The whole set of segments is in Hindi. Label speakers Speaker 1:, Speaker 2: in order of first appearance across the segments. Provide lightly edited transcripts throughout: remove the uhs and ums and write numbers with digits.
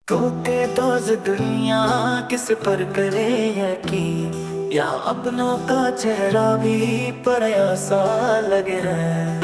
Speaker 1: धोखेबाज दुनिया किस पर करे यकीन, या अपनों का चेहरा भी पराया सा लगे है।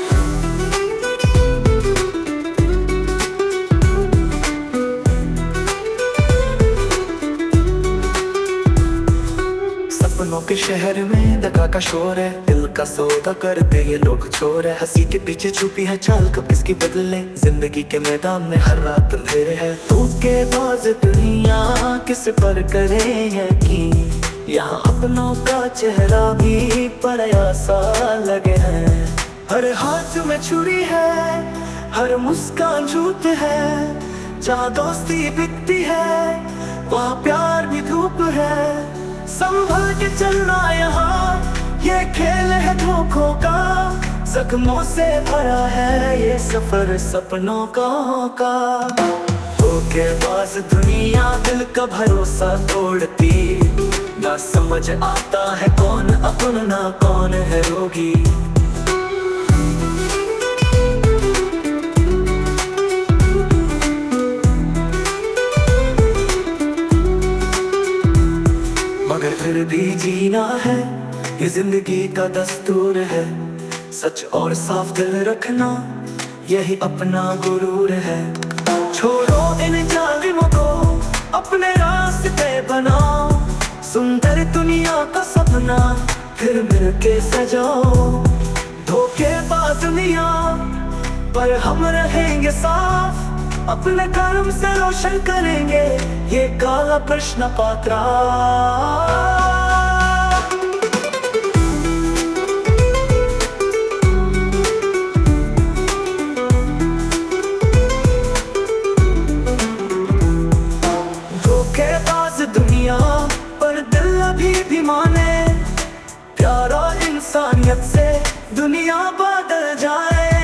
Speaker 1: सपनों के शहर में दगा का शोर है, दिल का सौदा करते ये लोग चोर है। हंसी के पीछे छुपी है चाल, कब किसकी बदले जिंदगी के मैदान में हर रात अंधेरे है। धोखेबाज दुनिया किस पर करे यकीन, यहाँ अपनों का चेहरा भी पराया सा लगे है। हर हाथ में छुरी है, हर मुस्कान झूठ है। जहाँ दोस्ती बिकती है वहाँ प्यार भी धूप है। संभल के चलना यहाँ ये खेल है धोखों का, जख्मों से भरा है ये सफर सपनों का। धोखेबाज दुनिया दिल का भरोसा तोड़ती, ना समझ आता है कौन अपना कौन है रोगी। मगर फिर भी जीना है, ये जिंदगी का दस्तूर है। सच और साफ दिल रखना यही अपना गुरूर है। छोड़ो इन जालिमों को, अपने रास्ते बनाओ। सुंदर दुनिया का सपना फिर मिलके सजाओ। धोखेबाज दुनिया पर हम रहेंगे साफ, अपने कर्म से रोशन करेंगे ये काला प्रश्न पात्रा। धोखेबाज दुनिया पर दिल अभी भी माने, प्यार और इंसानियत से दुनिया बदल जाए।